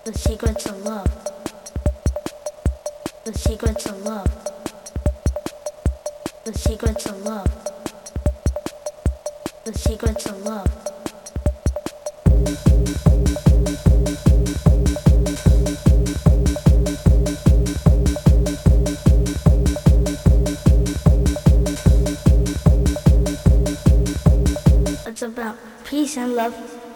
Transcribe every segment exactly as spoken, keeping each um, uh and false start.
The secrets of love. The secrets of love. The secrets of love. The secrets of love. It's about peace and love.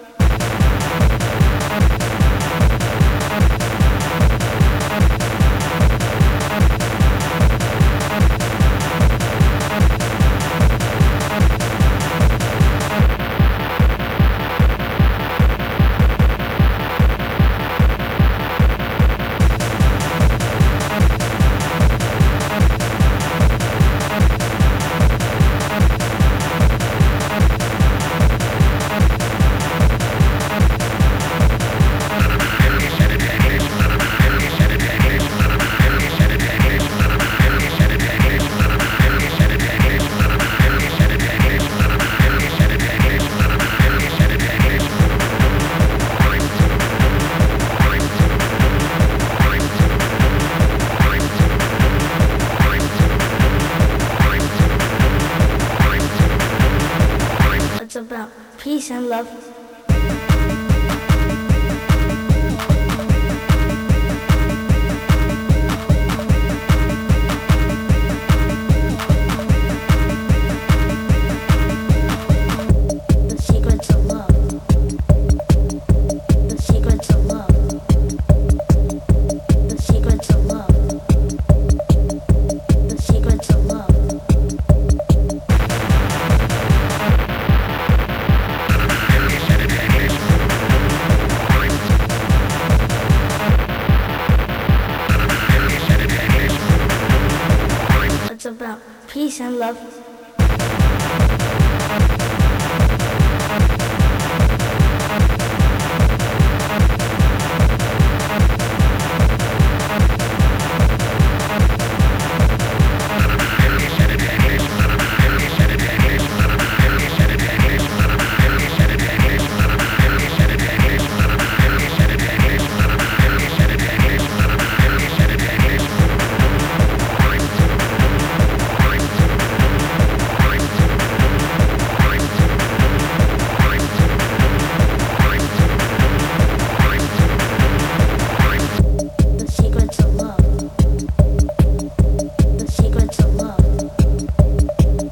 It's about peace and love. The secrets of love. The secrets of love. The secrets of love. The secrets of love. It's about peace and love.